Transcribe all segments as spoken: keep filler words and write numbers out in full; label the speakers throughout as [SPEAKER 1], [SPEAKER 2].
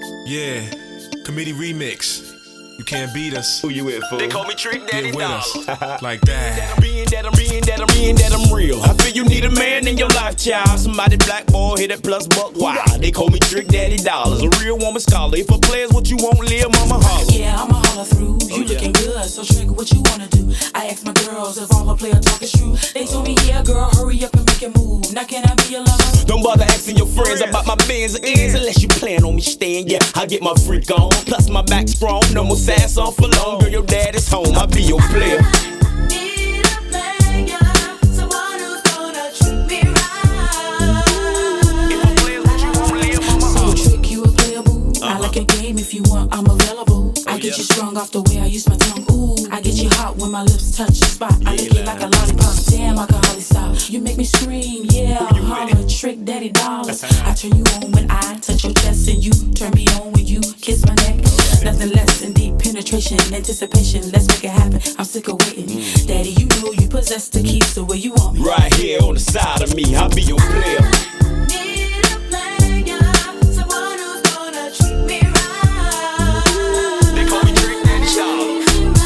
[SPEAKER 1] Yeah, committee remix. You can't beat us.
[SPEAKER 2] Who you with, fool?
[SPEAKER 3] They call me Trick Daddy
[SPEAKER 1] Get with
[SPEAKER 3] Dollars.
[SPEAKER 1] us. Like that.
[SPEAKER 3] That I'm being, that I'm being, that I'm being, that I'm real. I feel you need a man in your life, child. Somebody black boy, hit it plus buck wild. They call me Trick Daddy Dollars. A real woman scholar. If a player's what you want, live, mama holler.
[SPEAKER 4] Yeah, I'ma holler through. You
[SPEAKER 3] Oh, yeah.
[SPEAKER 4] looking good, so Trick, what you wanna do? I asked my girls if all her player talk is true. They told me, yeah, girl, hurry up and make a move. Now can I be a lover?
[SPEAKER 3] Don't bother asking your friends about my bins or ends unless you plan on me staying. Yeah, I get my freak on. Plus my back strong. No more sass on for long. Girl, your dad is home. I'll be your player.
[SPEAKER 4] Need a player, someone who's gonna treat me right.
[SPEAKER 3] If a player's what you want, live, mama
[SPEAKER 4] So
[SPEAKER 3] holler.
[SPEAKER 4] Trick, you a player, boo. I like a game if you want, I'm available. I get
[SPEAKER 3] yeah.
[SPEAKER 4] you strong off the way I use my tongue. Ooh, I get you hot when my lips touch the spot. I lick it like a lollipop. Damn, I can hardly stop. You make me scream, yeah. Holler, Trick Daddy Dollars. I turn you on when I touch your chest, and you turn me on when you kiss my neck. Nothing less than deep penetration, anticipation. Let's make it happen. I'm sick of waiting. Daddy, you know you possess the keys to where you want me.
[SPEAKER 3] Right here on the side of me, I'll be your player.
[SPEAKER 4] Need a player, someone who's gonna treat me right.
[SPEAKER 3] They call me Trick Daddy Dollars.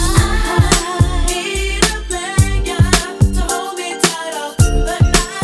[SPEAKER 4] Need a player to hold me tight all through the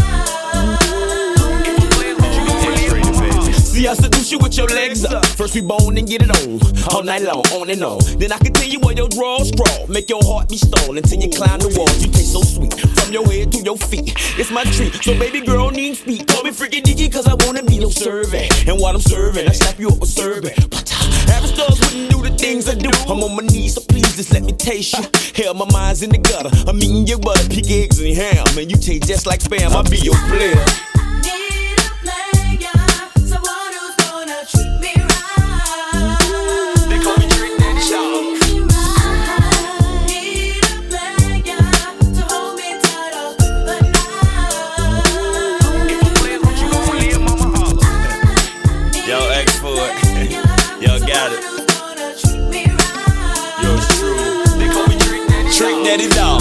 [SPEAKER 4] night.
[SPEAKER 3] See, I seduce you with your legs up. First we bone and get it on, all night long, on and on. Then I continue where your drawers crawl, make your heart be stalled until you climb the walls. You taste so sweet, from your head to your feet. It's my treat, so baby girl need speak. Call me freaking Diggy, cause I wanna be your servant. And while I'm serving, I slap you up with serving. Average stars wouldn't do the things I do. I'm on my knees, so please just let me taste you. Hell, my mind's in the gutter. I'm eating your butter, pick eggs and ham, and you taste just like spam. I'll be your player.
[SPEAKER 4] Need a player, someone who's gonna treat me right.
[SPEAKER 3] They call me Trick Daddy Dollars.
[SPEAKER 4] Need a player to hold me tight all through the night.
[SPEAKER 3] Yo, X for it. Yo, got it. Yours truly. They call me Trick Daddy Dollars. Trick Daddy Dollars.